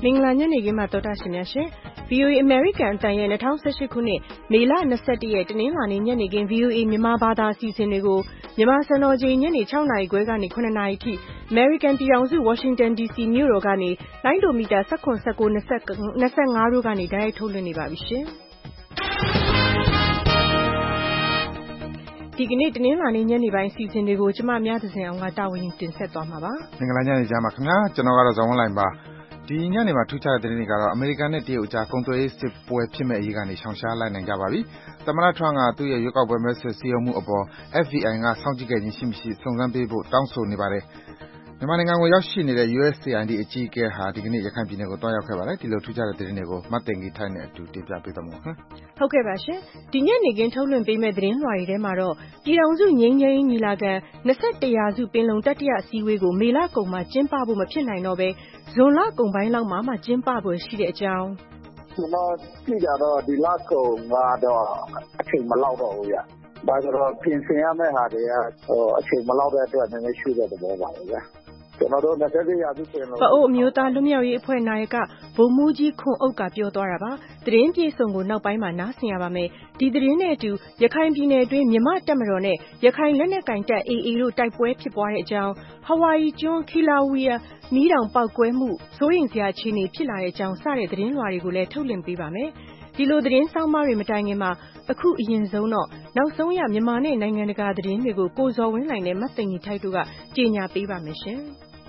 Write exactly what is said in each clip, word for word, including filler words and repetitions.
မင်္ဂလာညနေခင်းမှာတော်တာရှင်များရှင် ဗီအိုအေ American အတန်ရဲ့၂၀၁၈ခုနှစ်မေလ၂၁ရက်တနင်္လာနေ့ညနေခင်း ဗီအိုအေ မြန်မာဘာသာအစီအစဉ်တွေကိုမြန်မာစံတော်ချိန်ညနေ၆နာရီခွဲကနေ၇နာရီထိ American ပြည်ထောင်စု Washington ဒီ စီ မြို့တော်ကနေလိုင်းဒိုမီတာ၁၇ ၁၉ ၂၅တို့ကနေတိုက်ရိုက်ထုတ်လွှင့်နေပါပြီရှင်ဒီကနေ့တနင်္လာနေ့ညနေပိုင်းအစီအစဉ်တွေကိုကျမများသစဉ်အောင်ကတာဝန်တင်ဆက်သွားမှာပါမင်္ဂလာညနေကြပါခင်ဗျာကျွန်တော်ကတော့ဇော်ဝင်းလိုင်ပါဒီညနေမှာထူးခြားတဲ့သတင်းတွေကတော့အမေရိကန်နဲ့တရုတ်အကြားကုန်သွယ်ရေးစစ်ပွဲဖြစ်မဲ့အရေးကနေရှောင်ရှားလိုက်နိုင်ကြပါပြီ။သမ္မတထရန့်ကသူ့ရဲ့ရွေးကောက်ပွဲမဲဆွယ်စည်းရုံးမှုအပေါ် F B I ကစောင့်ကြည့်ခဲ့ခြင်းရှိမရှိစုံစမ်းပေးဖို့တောင်းဆိုနေပါတယ်။မြန်မာနိုင်ငံကိုရောက်ရှိနေတဲ့ U S A I D အကြီးအကဲဟာဒီကနေ့ရခိုင်ပြည်နယ်ကိုတွားရောက်ခဲ့ပါတယ်။ဒီလိုထူးခြားတဲ့သတင်းတွေကိုမတ်တင်ကြီးထိုက်နဲ့အတူတင်ပြပေးသွားမှာပါ။ဟုတ်ကဲ့ပါရှင်။ဒီညနေခင်းထုတ်လွှင့်ပေးမယ့်သတင်းလွှာတွေထဲမှာတော့ပြည်ထောင်စုငြိမ်းချမ်းရေးညီလာခံ၂၁ရာစုပင်လုံတတိယအစည်းအဝေးကိုမေလကုန်မှာကျင်းပဖို့မဖြစ်နိုင်တော့ဘဲဇွန်လကုန်ပိုင်းလောက်မှာမှကျင်းပဖို့ရှိတဲ့အကြောင်းကျွန်တော်ကြည့်ကြတော့ဒီလကုန်ကတော့အချိန်မလောက်တော့ဘူးဗျ။ဒါကြတော့ပြင်ဆင်ရမယ့်ဟာတွေကဟိုအချိန်မလောက်တဲ့အတွက်နည်းနည်းရှိတဲ့သဘောပါပဲဗျ။ကျွန်တော်တို့၂၁ရာစုပင်လုံပအိုးအမျိုးသားလွတ်မြောက်ရေးအဖွဲ့နာယကဗိုလ်မှူးကြီးခွန်အုပ်ကပြောသွားတာပါသတင်းပြေဆုံးကိုနောက်ပိုင်းမှာနားဆင်ရပါမယ်ဒီသတင်းနဲ့အတူရခိုင်ပြည်နယ်အတွင်းမြန်မာတပ်မတော်နဲ့ရခိုင်လက်နက်ကင်တပ် A A တို့တိုက်ပွဲဖြစ်ပွားတဲ့အကြောင်းဟာဝိုင်ယီကျွန်းခီလာဝီယာမီးတောင်ပေါက်ကွဲမှုစိုးရိမ်စရာအခြေအနေဖြစ်လာတဲ့အကြောင်းစတဲ့သတင်းလွှာတွေကိုလည်းထုတ်လွှင့်ပေးပါမယ်ဒီလိုသတင်းဆောင်မတွေမတိုင်ခင်မှာအခုအရင်ဆုံးတော့နောက်ဆုံးရမြန်မာနဲ့နိုင်ငံတကာသတင်းတွေကိုကိုဇော်ဝင်းလှိုင်နဲ့မတ်သိင်ကြီးထိုက်တို့ကကြေညာပေးပါမယ်ရှင်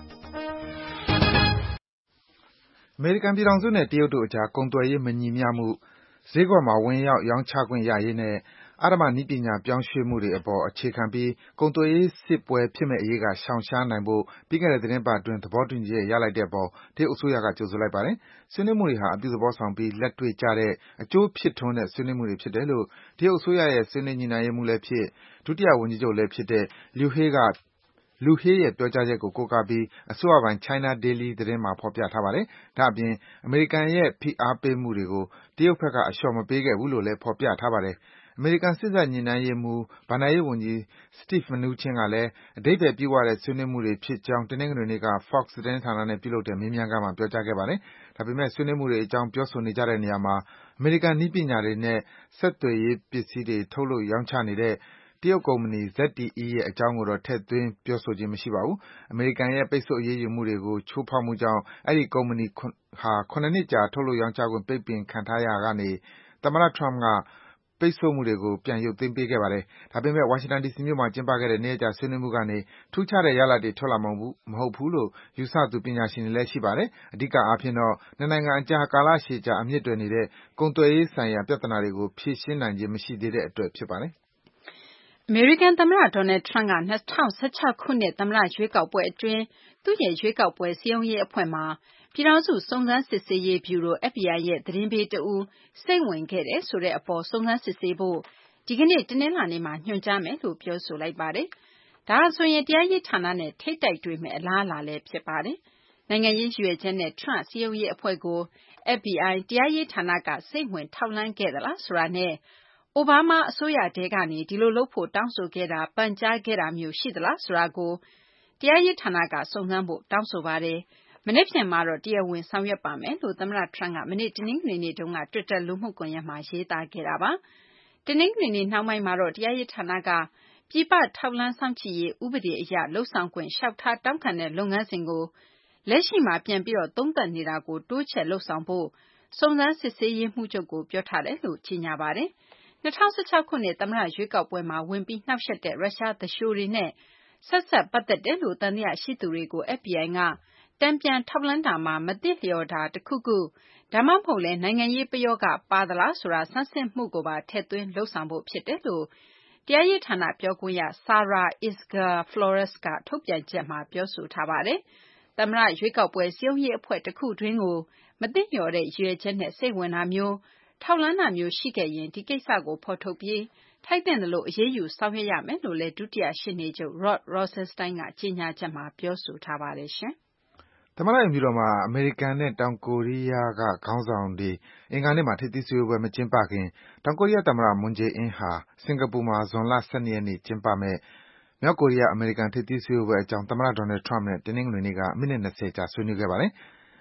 အမေရိကန်ပြည်ထောင်စုနဲ့တရုတ်တို့အကြားကုန်သွယ်ရေးမညီမျှမှုဈေးကွက်မှာဝင်ရောက်ရောင်းချခွင့်ရရေးနဲ့အဓမ္မနည်းပညာပြောင်းရွှေ့မှုတွေအပေါ်အခြေခံပြီးကုန်သွယ်ရေးစစ်ပွဲဖြစ်မဲ့အရေးကရှောင်ရှားနိုင်ဖို့ပြီးခဲ့တဲ့သီတင်းပတ်အတွင်းသဘောတူညီချက်ရလိုက်တဲ့အပေါ်တရုတ်အစိုးရကကြိုဆိုလိုက်ပါတယ်။ဆွေးနွေးမှုတွေဟာအပြုသဘောဆောင်ပြီးလက်တွေ့ကျတဲ့အကျိုးဖြစ်ထွန်းတဲ့ဆွေးနွေးမှုတွေဖြစ်တယ်လို့တရုတ်အစိုးရရဲ့ဆွေးနွေးညှိနှိုင်းရေးမှူးလည်းဖြစ်ဒုတိယဝန်ကြီးချုပ်လည်းဖြစ်တဲ့ Liu He ကလူဟေးရဲ့ပြောကြားချက်ကိုကိုးကားပြီးအစိုးရပိုင် China Daily သတင်းမှာဖော်ပြထားပါတယ်။ဒါ့အပြင်အမေရိကန်ရဲ့ဖိအားပေးမှုတွေကိုတရုတ်ဘက်ကအလျှော့မပေးခဲ့ဘူးလို့လည်းဖော်ပြထားပါတယ်။အမေရိကန်စစ်တပ်ညှိနှိုင်းရေးမှူးဘဏ္ဍာရေးဝန်ကြီး Steve Mnuchin ကလည်းအဓိပ္ပါယ်ပြည့်ဝတဲ့ဆွေးနွေးမှုတွေဖြစ်ကြောင်းတနင်္ဂနွေနေ့က Fox သတင်းဌာနနဲ့ပြုလုပ်တဲ့မေးမြန်းခန်းမှာပြောကြားခဲ့ပါတယ်။ဒါပေမဲ့ဆွေးနွေးမှုတွေအကြောင်းပြောဆိုနေကြတဲ့နေရာမှာအမေရိကန်နည်းပညာတွေနဲ့ဆက်သွယ်ရေးပစ္စည်းတွေထုတ်လုပ်ရောင်းချနေတဲ့တရုတ်ကုမ္ပဏီ Z T E ရဲ့အကြောင်းကိုတော့ထည့်သွင်းပြောဆိုခြင်းမရှိပါဘူး။အမေရိကန်ရဲ့ပိတ်ဆို့အရေးယူမှုတွေကိုချိုးဖောက်မှုကြောင့်အဲဒီကုမ္ပဏီဟာ၇နှစ်ကြာထုတ်လုပ်ရောင်းချခွင့်ပိတ်ပင်ခံထားရာကနေသမ္မတထရမ့်ကပိတ်ဆို့မှုတွေကိုပြန်ရုပ်သိမ်းပေးခဲ့ပါတယ်။ဒါပေမဲ့ဝါရှင်တန်ဒီစီမြို့မှာကျင်းပခဲ့တဲ့နှစ်ရက်ကြာဆွေးနွေးမှုကနေထူးခြားတဲ့ရလဒ်တွေထွက်လာမှာမဟုတ်ဘူးလို့ယူဆသူပညာရှင်တွေလည်းရှိပါတယ်။အဓိကအားဖြင့်တော့နှစ်နိုင်ငံအကြားကာလရှည်ကြာအမြစ်တွယ်နေတဲ့ကုန်သွယ်ရေးဆိုင်ရာပြဿနာတွေကိုဖြေရှင်းနိုင်ခြင်းမရှိသေးတဲ့အတွက်ဖြစ်ပါတယ်။အမေရိကန်သမ္မတ Donald Trump က၂၀၁၆ခုနှစ်သမ္မတရွေးကောက်ပွဲအတွင်းသူ့ရဲ့ရွေးကောက်ပွဲစည်းရုံးရေးအဖွဲ့မှာပြည်ထောင်စုစုံစမ်းစစ်ဆေးရေးဗျူရို F B I ရဲ့သတင်းပေးတဦးစိမ့်ဝင်ခဲ့တယ်ဆိုတဲ့အပေါ်စုံစမ်းစစ်ဆေးဖို့ဒီကနေ့တနင်္လာနေ့မှာညွှန်ကြားမယ်လို့ပြောဆိုလိုက်ပါတယ်။ဒါဟာဆိုရင်တရားရေးဌာနနဲ့ထိပ်တိုက်တွေ့မယ့်အလားအလာလည်းဖြစ်ပါတယ်။နိုင်ငံရေးရည်ရွယ်ချက်နဲ့ Trump စည်းရုံးရေးအဖွဲ့ကို F B I တရားရေးဌာနကစိမ့်ဝင်ထောက်လှမ်းခဲ့သလားဆိုတာနဲ့အိုဘားမားအစိုးရထဲကနေဒီလိုလုပ်ဖို့တောင်းဆိုခဲ့တာပန်ကြားခဲ့တာမျိုးရှိသလားဆိုတာကိုတရားရေးဌာနကစုံစမ်းဖို့တောင်းဆိုပါတယ်။မနေ့ဖြန်မှာတော့တရားဝင်ဆောင်ရွက်ပါမယ်လို့သမ္မတ Trump ကမနေ့တနင်္ဂနွေနေ့တုန်းက Twitter လူမှုကွန်ရက်မှာရေးသားခဲ့တာပါ။တနင်္ဂနွေနေ့နှောင်းပိုင်းမှာတော့တရားရေးဌာနကပြည်ပထောက်လှမ်းစောင့်ကြည့်ရေးဥပဒေအရလုပ်ဆောင်ခွင့်လျှောက်ထားတောင်းခံတဲ့လုပ်ငန်းစဉ်ကိုလက်ရှိမှာပြန်ပြီးတော့သုံးသပ်နေတာကိုတိုးချဲ့လုပ်ဆောင်ဖို့စုံစမ်းစစ်ဆေးရေးမှူးချုပ်ကိုပြောထားတယ်လို့ကြေညာပါတယ်။၂၀၁၆ခုနှစ်သမ္မတရွေးကောက်ပွဲမှာဝင်ပြီးနှောက်ယှက်တဲ့ရုရှားသူလျှိုတွေနဲ့ဆက်စပ်ပတ်သက်တယ်လို့သံသယရှိသူတွေကို F B I ကတန်ပြန်ထောက်လှမ်းတာမှာမသင့်လျော်တာတခုခုဒါမှမဟုတ်လည်းနိုင်ငံရေးပယောဂပါသလားဆိုတာဆန်းစစ်မှုကိုပါထည့်သွင်းလုပ်ဆောင်ဖို့ဖြစ်တယ်လို့တရားရေးဌာနပြောခွင့်ရ Sarah Isgur Flores ကထုတ်ပြန်ချက်မှာပြောဆိုထားပါတယ်။သမ္မတရွေးကောက်ပွဲစည်းရုံးရေးအဖွဲ့တခုတွင်းကိုမသင့်လျော်တဲ့ရည်ရွယ်ချက်နဲ့စိတ်ဝင်တာမျိုးထောက်လှမ်းတာမျိုးရှိခဲ့ရင်ဒီကိစ္စကိုဖော်ထုတ်ပြီးထိုက်သင့်သလိုအရေးယူဆောင်ရွက်ရမယ်လို့လည်းဒုတိယရှေ့နေချုပ် Rod Rosenstein ကကြေညာချက်မှာပြောဆိုထားပါတယ်ရှင်။သမ္မတအိမ်ဖြူတော်မှာအမေရိကန်နဲ့တောင်ကိုရီးယားကခေါင်းဆောင်တွေအင်္ဂါနေ့မှာထိပ်သီးစည်းဝေးပွဲမကျင်းပခင်တောင်ကိုရီးယားသမ္မတ Moon Jae-in ဟာစင်ကာပူမှာဇွန်လ၁၂ရက်နေ့ကျင်းပမယ့်မြောက်ကိုရီးယား-အမေရိကန်ထိပ်သီးစည်းဝေးပွဲအကြောင်းသမ္မတ Donald Trump နဲ့တနင်္ဂနွေနေ့ကမိနစ်၂၀ကြာဆွေးနွေးခဲ့ပါတယ်။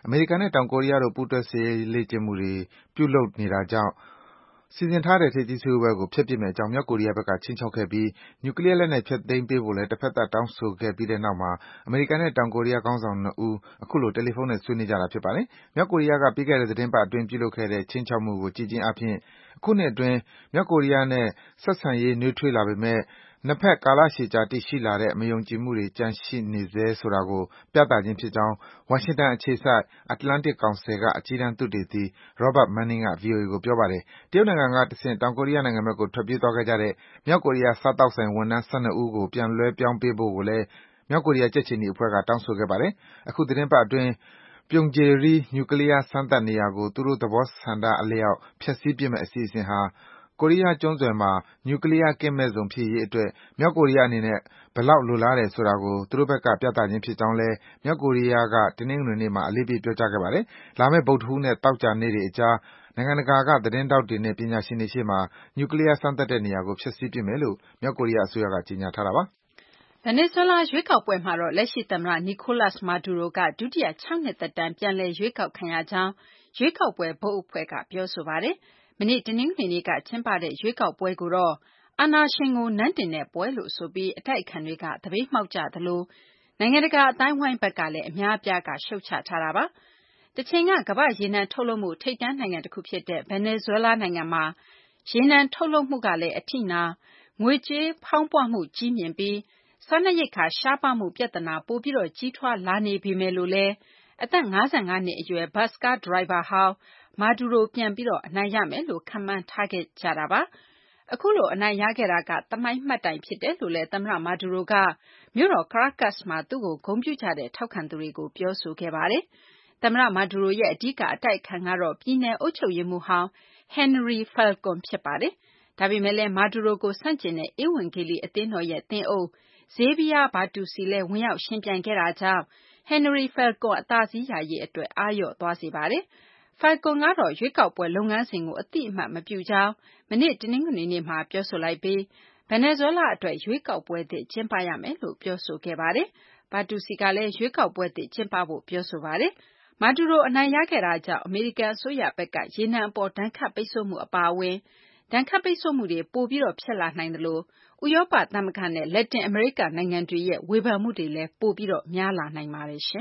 အမေရိကန်နဲ့ တောင်ကိုရီးယားတို့ ပူးတွဲစစ်ရေးလေ့ကျင့်မှုတွေ ပြုလုပ်နေတာကြောင့် စီစဉ်ထားတဲ့ ထိပ်သီးစည်းဝေးပွဲကို ဖျက်ပစ်မယ့်အကြောင်း မြောက်ကိုရီးယားဘက်က ခြိမ်းခြောက်ခဲ့ပြီး နျူကလီးယားလက်နက် ဖျက်သိမ်းပေးဖို့လည်း တဖက်သတ် တောင်းဆိုခဲ့ပြီးတဲ့နောက်မှာ အမေရိကန်နဲ့ တောင်ကိုရီးယားခေါင်းဆောင် ၂ ဦး အခုလို တယ်လီဖုန်းနဲ့ ဆွေးနွေးကြတာ ဖြစ်ပါတယ်။ မြောက်ကိုရီးယားက ပြီးခဲ့တဲ့ သီတင်းပတ်အတွင်း ပြုလုပ်ခဲ့တဲ့ ခြိမ်းခြောက်မှုကို ကြည့်ခြင်းအားဖြင့် အခုနှစ်အတွင်း မြောက်ကိုရီးယားနဲ့ ဆက်ဆံရေး နွေးထွေးလာပေမယ့် နှစ်ဘက် ကာလရှည်ကြာတည်ရှိလာတဲ့ မယုံကြည်မှုတွေ ကျန်ရှိနေဆဲဆိုတာကို ပြသခြင်းဖြစ်ကြောင်း ဝါရှင်တန်အခြေစိုက် Atlantic Council က အကြီးတန်းသုတေသီ Robert Manning က ဗွီအိုအေကို ပြောပါတယ်။ တရုတ်နိုင်ငံကတဆင့် တောင်ကိုရီးယားနိုင်ငံဘက်ကို ထွက်ပြေးသွားခဲ့ကြတဲ့ မြောက်ကိုရီးယား စားသောက်ဆိုင်ဝန်ထမ်း ၁၂ ဦးကို ပြန်လွဲပြောင်းပေးဖို့ကိုလည်း မြောက်ကိုရီးယား ကြက်ခြေနီအဖွဲ့က တောင်းဆိုခဲ့ပါတယ်။ အခုသီတင်းပတ်အတွင်း Punggye-ri နျူကလီးယားစမ်းသပ်နေရာကို သူတို့သဘောဆန္ဒအလျောက် ဖျက်ဆီးပစ်မယ့် အစီအစဉ်ဟာ ကိုရီးယားကျွန်းဆွယ်မှာ နျူကလီးယားကင်းမဲ့ဇုန်ဖြစ်ရေးအတွက် မြောက်ကိုရီးယားအနေနဲ့ ဘယ်လောက် လိုလားတယ်ဆိုတာကို သူတို့ဘက်က ပြသခြင်းဖြစ်ကြောင်းလည်း မြောက်ကိုရီးယားက တနင်္ဂနွေနေ့မှာ အလေးပေး ပြောကြားခဲ့ပါတယ်။ လာမယ့် ဗုဒ္ဓဟူးနဲ့ သောကြာနေ့တွေအကြား နိုင်ငံတကာက သတင်းထောက်တွေနဲ့ ပညာရှင်တွေရှေ့မှာ နျူကလီးယားစမ်းသပ်တဲ့နေရာကို ဖျက်ဆီးပစ်မယ်လို့ မြောက်ကိုရီးယားအစိုးရက ကြေညာထားတာပါ။ ဗင်နီဇွဲလားရွေးကောက်ပွဲမှာတော့ လက်ရှိသမ္မတ Nicolas Maduro က ဒုတိယ ၆ နှစ်သက်တမ်း ပြန်လည်ရွေးကောက်ခံရကြောင်း ရွေးကောက်ပွဲဘုတ်အဖွဲ့က ပြောဆိုပါတယ်။ မနေ့ တနင်္ဂနွေနေ့က ကျင်းပတဲ့ ရွေးကောက်ပွဲကိုတော့ အာဏာရှင်ကို နန်းတင်တဲ့ပွဲလို့ဆိုပြီး အတိုက်အခံတွေက သပိတ်မှောက်ကြသလို နိုင်ငံတကာ အသိုင်းအဝိုင်းဘက်ကလည်း အများအပြားက ရှုတ်ချထားတာပါ။ တချိန်က ကမ္ဘာ့ရေနံထုတ်လုပ်မှု ထိပ်တန်းနိုင်ငံတခုဖြစ်တဲ့ ဗင်နီဇွဲလားနိုင်ငံမှာ ရေနံထုတ်လုပ်မှုကလည်း အထိနာ၊ ငွေကြေးဖောင်းပွမှု ကြီးမြင့်ပြီး စားနပ်ရိက္ခာရှားပါးမှု ပြဿနာ ပိုပြီး ကြီးထွားလာနေပေမယ့်လို့လည်း အသက် ၅၅ နှစ်အရွယ် ဘတ်စ်ကားဒရိုင်ဘာဟောင်း Maduro ပြန်ပြီး အနိုင်ရမယ်လို့ ခန့်မှန်းထားခဲ့ကြတာပါ။ အခုလို အနိုင်ရခဲ့တာက သမိုင်းမှတ်တိုင်ဖြစ်တယ်လို့လည်း သမ္မတ Maduro က မြို့တော် Caracas မှာ သူ့ကို ဂုဏ်ပြုကြတဲ့ ထောက်ခံသူတွေကို ပြောဆိုခဲ့ပါတယ်။ သမ္မတ Maduro ရဲ့ အဓိက အတိုက်အခံကတော့ ပြည်နယ်အုပ်ချုပ်ရေးမှူးဟောင်း Henry Falcon ဖြစ်ပါတယ်။ ဒါပေမယ့်လည်း Maduro ကို ဆန့်ကျင်တဲ့ ဧဝံဂေလိအသင်းတော်ရဲ့ သင်းအုပ် Xavier Bertucci လည်း ဝင်ရောက်ယှဉ်ပြိုင်ခဲ့တာကြောင့် Henry Falcon အသာစီးရရေးအတွက် အားလျော့သွားစေပါတယ်။ Falcon ကတော့ ရွေးကောက်ပွဲလုပ်ငန်းစဉ်ကို အသိအမှတ်မပြုကြောင်း မနေ့ တနင်္ဂနွေနေ့မှာ ပြောဆိုလိုက်ပြီး ဗင်နီဇွဲလားအတွက် ရွေးကောက်ပွဲသစ် ကျင်းပရမယ်လို့ ပြောဆိုခဲ့ပါတယ်။ Bertucci ကလည်း ရွေးကောက်ပွဲသစ် ကျင်းပဖို့ ပြောဆိုပါတယ်။ Maduro အနိုင်ရခဲ့တာကြောင့် အမေရိကန်အစိုးရဘက်က ရေနံအပေါ် ဒဏ်ခတ်ပိတ်ဆို့မှု အပါအဝင် ဒဏ်ခတ်ပိတ်ဆို့မှုတွေ ပိုပြီး ဖြစ်လာနိုင်သလို ဥရောပသမဂ္ဂနဲ့ လက်တင်အမေရိကနိုင်ငံတွေရဲ့ ဝေဖန်မှုတွေလည်း ပိုပြီး များလာနိုင်ပါတယ်။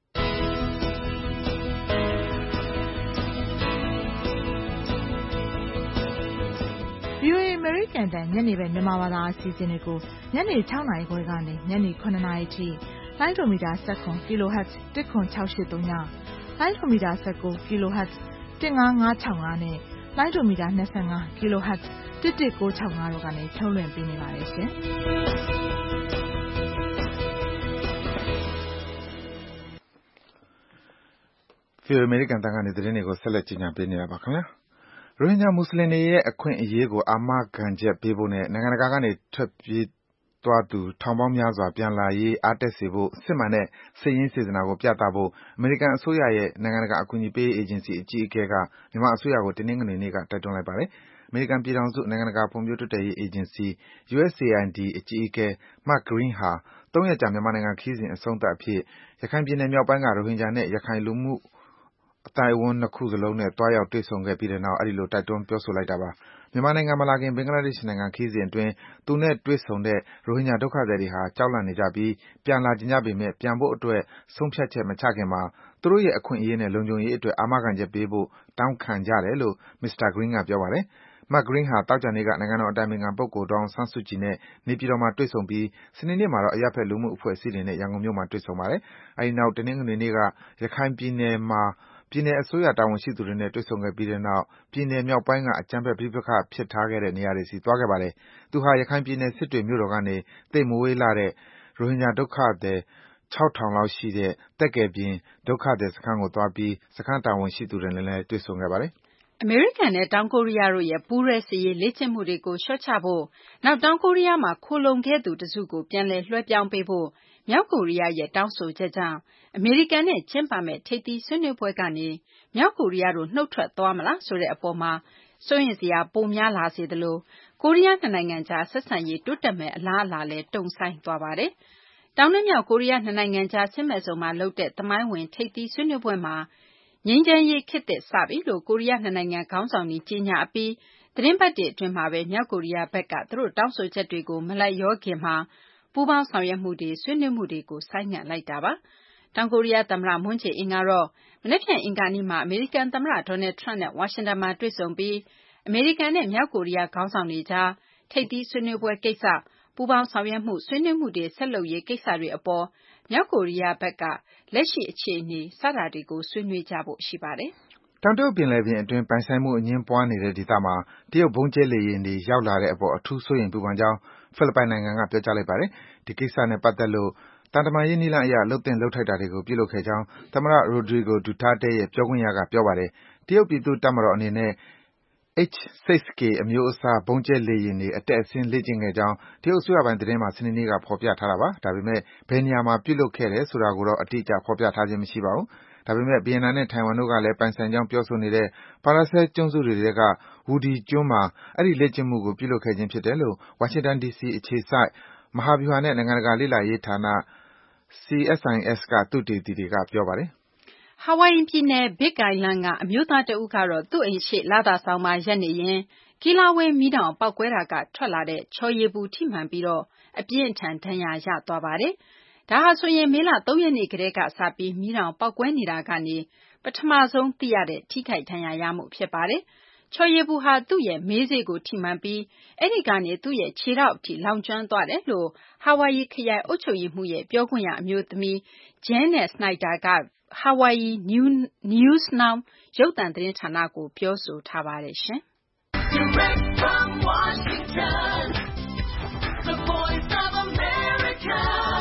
VOA အမေရိကန်အသံ ညနေဘက်မြန်မာဘာသာအစီအစဉ်တွေကို ညနေ ၆ နာရီခွဲကနေ ညနေ ၇ နာရီထိ လိုင်းဒိုမီတာ ၁၇ kHz ၁၇၆၈၃ည လိုင်းဒိုမီတာ ၁၉ kHz ၁၅၅၆၅ နဲ့ လိုင်းဒိုမီတာ ၂၅ kHz ၁၁၉၆၅ တို့ကနေ ထုတ်လွှင့်ပေးနေပါတယ်ရှင်။ VOA အမေရိကန်အသံကနေ သတင်းတွေကို ဆက်လက်ကြေညာပေးနေတာပါ။ ရိုဟင်ဂျာမွတ်ဆလင်တွေရဲ့ အခွင့်အရေးကို အာမခံချက်ပေးဖို့နဲ့ နိုင်ငံတကာကနေ ထွက်ပြေးသွားသူ ထောင်ပေါင်းများစွာ ပြန်လာရေး အားတက်စေဖို့ စစ်မှန်တဲ့ စိတ်ရင်းစေတနာကို ပြသဖို့ အမေရိကန်အစိုးရရဲ့ နိုင်ငံတကာ အကူအညီပေးရေး အေဂျင်စီ အကြီးအကဲက မြန်မာအစိုးရကို တနင်္ဂနွေနေ့က တိုက်တွန်းလိုက်ပါတယ်။ အမေရိကန်ပြည်ထောင်စု နိုင်ငံတကာဖွံ့ဖြိုးတိုးတက်ရေး အေဂျင်စီ U S A I D အကြီးအကဲ Mark Green ဟာ သုံးရက်ကြာ မြန်မာနိုင်ငံခရီးစဉ် အဆုံးသတ်အဖြစ် ရခိုင်ပြည်နယ်မြောက်ပိုင်းက ရိုဟင်ဂျာနဲ့ ရခိုင်လူမှုအသိုက်အဝန်း နှစ်ခုစလုံးနဲ့ သွားရောက်တွေ့ဆုံခဲ့ပြီးနောက် အဲဒီလို တိုက်တွန်း ပြောဆိုလိုက်တာပါ။ မြန်မာနိုင်ငံမလာခင် ဘင်္ဂလားဒေ့ရှ်နိုင်ငံခရီးစဉ်အတွင်း သူနဲ့တွေ့ဆုံတဲ့ ရိုဟင်ဂျာဒုက္ခသည်တွေဟာ ကြောက်လန့်နေကြပြီး ပြန်လာချင်ကြပေမယ့် ပြန်ဖို့အတွက် ဆုံးဖြတ်ချက် မချခင်မှာ သူတို့ရဲ့ အခွင့်အရေးနဲ့ လုံခြုံရေးအတွက် အာမခံချက်ပေးဖို့ တောင်းခံကြတယ်လို့ မစ္စတာ Green က ပြောပါတယ်။ Mark Green ဟာ သောကြာနေ့က နိုင်ငံတော်အတိုင်ပင်ခံပုဂ္ဂိုလ် ဒေါ်အောင်ဆန်းစုကြည်နဲ့ နေပြည်တော်မှာ တွေ့ဆုံပြီး စနေနေ့မှာတော့ အရပ်ဘက် လူမှုအဖွဲ့အစည်းတွေနဲ့ ရန်ကုန်မြို့မှာ တွေ့ဆုံပါတယ်။ အဲဒီနောက် တနင်္ဂနွေနေ့က ရခိုင်ပြည်နယ်မှာ ပြည်နယ်အစိုးရ တာဝန်ရှိသူတွေနဲ့ တွေ့ဆုံခဲ့ပြီးနောက် ပြည်နယ်မြောက်ပိုင်းက အကြမ်းဖက် ပဋိပက္ခဖြစ်ထားတဲ့ နေရာတွေဆီ သွားခဲ့ပါတယ်။ သူဟာ ရခိုင်ပြည်နယ် စစ်တွေမြို့တော်ကနေ သိပ်မဝေးလှတဲ့ ရိုဟင်ဂျာဒုက္ခသည် ၆,၀၀၀ လောက်ရှိတဲ့ သက္ကယ်ပြင် ဒုက္ခသည်စခန်းကိုသွားပြီး စခန်းတာဝန်ရှိသူတွေနဲ့လည်း တွေ့ဆုံခဲ့ပါတယ်။အမေရိကန်နဲ့ တောင်ကိုရီးယားတို့ရဲ့ ပူးတွဲစစ်ရေးလေ့ကျင့်မှုတွေကို လျှော့ချဖို့၊ နောက် တောင်ကိုရီးယားမှာ ခိုလှုံခဲ့သူတစုကို ပြန်လည်လွှဲပြောင်းပေးဖို့ မြောက်ကိုရီးယားရဲ့ တောင်းဆိုချက်ကြောင့် အမေရိကန်နဲ့ ကျင်းပမယ့် ထိပ်သီးဆွေးနွေးပွဲကနေ မြောက်ကိုရီးယားတို့ နုတ်ထွက်သွားမလားဆိုတဲ့အပေါ်မှာ စိုးရိမ်စရာ ပိုများလာစေသလို ကိုရီးယားနှစ်နိုင်ငံကြား ဆက်ဆံရေး တိုးတက်မယ့် အလားအလာလည်း တုံ့ဆိုင်းသွားပါတယ်။တောင်နဲ့မြောက်ကိုရီးယားနှစ်နိုင်ငံကြားစစ်မဲ့ဇုံမှာလုပ်တဲ့သမိုင်းဝင်ထိပ်သီးဆွေးနွေးပွဲမှာငြိမ်းချမ်းရေးခေတ်သစ်စပြီလို့ကိုရီးယားနှစ်နိုင်ငံခေါင်းဆောင်တွေကြေညာအပြီးသတင်းပတ်တွေအတွင်းမှာပဲမြောက်ကိုရီးယားဘက်ကသူတို့တောင်းဆိုချက်တွေကိုမလိုက်လျောခင်မှာပူးပေါင်းဆောင်ရွက်မှုတွေဆွေးနွေးမှုတွေကိုဆိုင်းငံ့လိုက်တာပါတောင်ကိုရီးယားသမ္မတမွန်းဂျေအင်ကတော့မနေ့ကအင်္ဂါနေ့မှာအမေရိကန်သမ္မတဒေါ်နယ်ထရန့်နဲ့ဝါရှင်တန်မှာတွေ့ဆုံပြီးအမေရိကန်နဲ့မြောက်ကိုရီးယားခေါင်းဆောင်တွေကြားထိပ်သီးဆွေးနွေးပွဲကိစ္စပူးပေါင်းဆောင်ရွက်မှုဆွေးနွေးမှုတွေဆက်လုပ်ရေးကိစ္စတွေအပေါ်မြောက်ကိုရီးယားဘက်ကလက်ရှိအခြေအနေစတာတွေကိုဆွေးနွေးကြဖို့ရှိပါတယ်။တောင်တရုတ်ပင်လယ်ပြင်အတွင်းပိုင်ဆိုင်မှုအငြင်းပွားနေတဲ့ဒေသမှာတရုတ်ဘုံကျဲလေယာဉ်တွေရောက်လာတဲ့အပေါ်အထူးစိုးရိမ်ပူပန်ကြောင်းဖိလစ်ပိုင်နိုင်ငံကပြောကြားလိုက်ပါတယ်။ဒီကိစ္စနဲ့ပတ်သက်လို့သံတမန်ရေးနည်းလမ်းအရလုပ်သင့်လုပ်ထိုက်တာတွေကိုပြုလုပ်ခဲ့ကြောင်းသမ္မတ Rodrigo Duterte ရဲ့ပြောခွင့်ရကပြောပါတယ်။တရုတ်ပြည်သူ့တပ်မတော်အနေနဲ့H six K အမျိုးအစားဗုံးကျဲလေယာဉ်တွေအတက်အဆင်းလေ့ကျင့်ခဲ့ကြောင်းတရုတ်အစိုးရပိုင်သတင်းမှာစနေနေ့ကဖော်ပြထားတာပါ။ဒါပေမဲ့ဘယ်နေရာမှာပြုလုပ်ခဲ့တယ်ဆိုတာကိုတော့အတိအကျဖော်ပြထားခြင်းမရှိပါဘူး။ဒါပေမဲ့ဗီယက်နမ်နဲ့ထိုင်ဝမ်တို့ကလည်းပိုင်ဆိုင်ကြောင်းပြောဆိုနေတဲ့ Paracel ကျွန်းစုတွေထဲက Wudi ကျွန်းမှာအဲဒီလေ့ကျင့်မှုကိုပြုလုပ်ခဲ့ခြင်းဖြစ်တယ်လို့ဝါရှင်တန်ဒီစီအခြေစိုက်မဟာဗျူဟာနဲ့နိုင်ငံတကာလေ့လာရေးဌာန C S I S ကသုတေသီတွေကပြောပါတယ်။ဟာဝိုင်အီပြည်နယ် Big Island ကအမျိုးသားတဦးကတော့သူ့အိမ်ရှေ့လသာဆောင်မှာရပ်နေရင်ကီလာဝဲမီးတောင်ပေါက်ကွဲတာကထွက်လာတဲ့ချော်ရည်ပူထိမှန်ပြီးတော့အပြင်းအထန်ဒဏ်ရာရသွားပါတယ်။ဒါဟာဆိုရင်မေလ၃ရက်နေ့ကတည်းကစပြီးမီးတောင်ပေါက်ကွဲနေတာကနေပထမဆုံးသိရတဲ့ထိခိုက်ဒဏ်ရာရမှုဖြစ်ပါတယ်။ချော်ရည်ပူဟာသူ့ရဲ့မေးစေ့ကိုထိမှန်ပြီးအဲ့ဒီကနေသူ့ရဲ့ခြေထောက်အထိလောင်ကျွမ်းသွားတယ်လို့ဟာဝိုင်အီခရိုင်အုပ်ချုပ်ရေးမှူးရဲ့ပြောခွင့်ရအမျိုးသမီး Janice Snyder ကHawaii News Now ရုပ်သံသတင်းဌာနကိုပြောဆိုထားပါတယ်ရှင်။ Direct from Washington, the voice of America,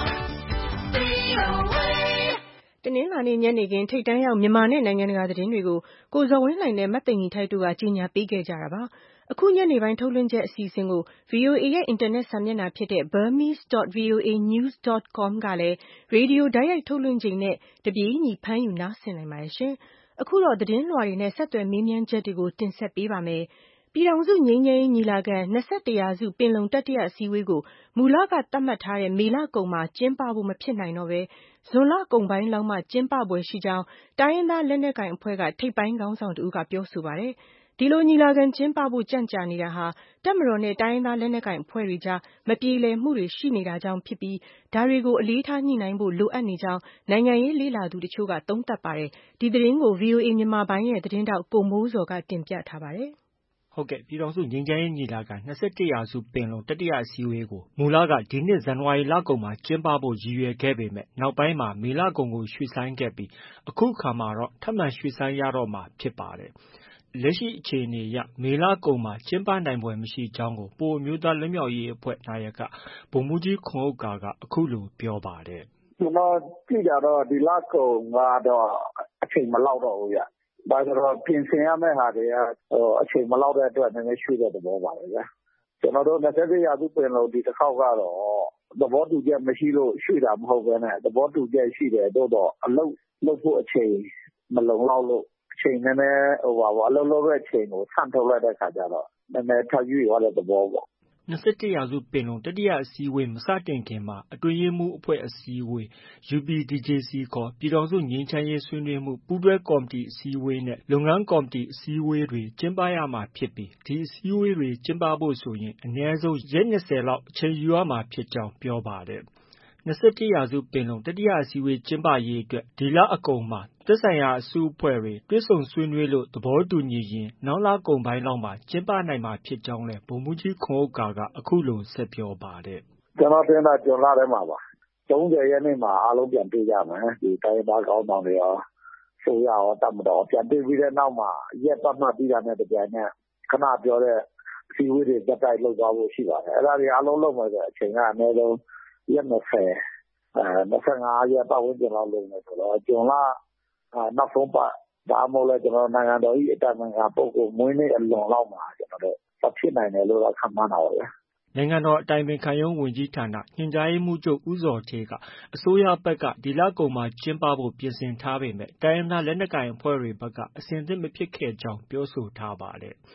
V O A တနင်္လာနေ့ညနေခင်းထိပ်တန်းရောက်မြန်မာနဲ့နိုင်ငံတကာသတင်းတွေကိုကိုဇော်ဝင်းလှိုင်နဲ့မသိင်္ဂီထိုက်တို့ကကြီးညာပေးခဲ့ကြတာပါ။အခုညနေပိုင်းထုတ်လွှင့်ချက်အစီအစဉ်ကို V O A ရဲ့အင်တာနက်စာမျက်နှာဖြစ်တဲ့ burmese dot v o a news dot com ကလည်းရေဒီယိုတိုက်ရိုက်ထုတ်လွှင့်ချိန်နဲ့တပြေးညီဖမ်းယူနားဆင်နိုင်ပါတယ်ရှင်။အခုတော့သတင်းလွှာတွေနဲ့ဆက်သွယ်မေးမြန်းချက်တွေကိုတင်ဆက်ပေးပါမယ်။ပြည်ထောင်စုငြိမ်းချမ်းရေးညီလာခံ၂၁ရာစုပင်လုံတတိယအစည်းအဝေးကိုမူလကသတ်မှတ်ထားတဲ့မေလကုန်မှာကျင်းပဖို့မဖြစ်နိုင်တော့ဘဲဇွန်လကုန်ပိုင်းလောက်မှကျင်းပပွဲရှိကြောင်းတိုင်းရင်းသားလက်နက်ကိုင်အဖွဲ့ကထိပ်ပိုင်းခေါင်းဆောင်တဦးကပြောဆိုပါတယ်။ဒီလိုညီလာခံကျင်းပဖို့ကြန့်ကြာနေတာဟာတပ်မတော်နဲ့တိုင်းရင်းသားလက်နက်ကိုင်အဖွဲ့တွေကြားမပြေလည်မှုတွေရှိနေတာကြောင့်ဖြစ်ပြီးဒါတွေကိုအလေးထားညှိနှိုင်းဖို့လိုအပ်နေကြောင်းနိုင်ငံရေးလေ့လာသူတချို့ကသုံးသပ်ပါတယ်။ဒီသတင်းကို V O A မြန်မာပိုင်းရဲ့သတင်းထောက်ကိုမိုးဇော်ကတင်ပြထားပါတယ်။ဟုတ်ကဲ့ပြည်ထောင်စုငြိမ်းချမ်းရေးညီလာခံ၂၁ရာစုပင်လုံတတိယအစည်းအဝေးကိုမူလကဒီနှစ်ဇန်နဝါရီလကုန်မှာကျင်းပဖို့ရည်ရွယ်ခဲ့ပေမဲ့နောက်ပိုင်းမှာမေလကုန်ကိုရွှေ့ဆိုင်းခဲ့ပြီးအခုအခါမှာတော့ထပ်မံရွှေ့ဆိုင်းရတော့မှာဖြစ်ပါတယ်။လက်ရှိအခြေအနေအရမေလကုန်မှာကျင်းပနိုင်ဖွယ်မရှိကြောင်းကိုပအိုဝ်းအမျိုးသားလွတ်မြောက်ရေးအဖွဲ့နာယကဗိုလ်မှူးကြီးခွန်ဥက္ကာကအခုလိုပြောပါတယ်။ကျွန်တော်ကြည့်တာတော့ဒီလကုန်ကတော့အချိန်မလောက်တော့ဘူးဗျ။ဘာလို့လဲဆိုတော့ပြင်ဆင်ရမယ့်ဟာတွေကအချိန်မလောက်တဲ့အတွက်နည်းနည်းရွှေ့တဲ့သဘောပါပဲဗျာ။ကျွန်တော်တို့၂၁ရာစုပင်လုံဒီတစ်ခေါက်ကတော့သဘောတူချက်မရှိလို့ရွှေ့တာမဟုတ်ဘဲနဲ့သဘောတူချက်ရှိတယ်တို့တော့အလုပ်လုပ်ဖို့အချိန်မလုံလောက်လို့အချိန်နည်းနည်းဟိုပါပေါ့အလုပ်လုပ်တဲ့အချိန်ကိုဆန့်ထုတ်လိုက်တဲ့ခါကျတော့နည်းနည်းထပ်ရွေ့သွားတဲ့သဘောပေါ့၂၁ရာစုပင်လုံတတိယအစည်းအဝေးမစတင်ခင်မှာအတွင်းရေးမှူးအဖွဲ့အစည်းအဝေး U P D J C ခေါ်ပြည်ထောင်စုငြိမ်းချမ်းရေးဆွေးနွေးမှုပူးတွဲကော်မတီအစည်းအဝေးနဲ့လုပ်ငန်းကော်မတီအစည်းအဝေးတွေကျင်းပရမှာဖြစ်ပြီးဒီအစည်းအဝေးတွေကျင်းပဖို့ဆိုရင်အနည်းဆုံးရက်၂၀လောက်အချိန်ယူရမှာဖြစ်ကြောင်းပြောပါတယ်။၂၁ရာစုပင်လုံတတိယအစည်းအဝေးကျင်းပရေးအတွက်ဒီလအကုန်မှာသက်ဆိုင်ရာအစုအဖွဲ့တွေတွေ့ဆုံဆွေးနွေးလို့သဘောတူညီရင်နောက်လကုန်ပိုင်းလောက်မှာကျင်းပနိုင်မှာဖြစ်ကြောင်းလည်းဗိုလ်မှူးကြီးခွန်ဥက္ကာကအခုလိုဆက်ပြောပါတယ်။ကျွန်တော်တင်တာဇွန်လထဲမှာပါ။၃၀ရက်နေ့မှာအားလုံးပြန်တွေ့ကြမယ်။ဒီတိုင်းသားကောင်းဆောင်တွေရောဆိုရရောတတ်မတော်ပြန်တွေ့ပြီးတဲ့နောက်မှာရက်ပတ်မှတ်ပြီးတာနဲ့တပြိုင်နက်ခဏပြောတဲ့အစည်းအဝေးတွေတက်တိုက်လုပ်သွားဖို့ရှိပါတယ်။အဲ့ဒါတွေအားလုံးလုပ်မယ်ဆိုအချိန်ကအနည်းဆုံးရက်၂၀အဲ၂၅ရက်ပတ်ဝန်းကျင်လောက်လုပ်နေဆိုတော့ဇွန်လနောက်ဆုံးပတ်ဒါမှမဟုတ်လဲကျွန်တော်နိုင်ငံတော်၏အတိုင်ပင်ခံပုဂ္ဂိုလ်မွေးနေ့အလွန်လောက်မှာကျွန်တော်တို့ဖြစ်နိုင်တယ်လို့တော့ခန့်မှန်းတာပါဗျာနိုင်ငံတော်အတိုင်ပင်ခံရုံးဝန်ကြီးဌာနညွှန်ကြားရေးမှူးချုပ်ဦးဇော်ဌေးကအစိုးရဘက်ကဒီလကုန်မှာကျင်းပဖို့ပြင်ဆင်ထားပေမဲ့တိုင်းရင်းသားလက်နက်ကိုင်အဖွဲ့တွေဘက်ကအဆင်သင့်မဖြစ်ခဲ့ကြောင်းပြောဆိုထားပါတယ်။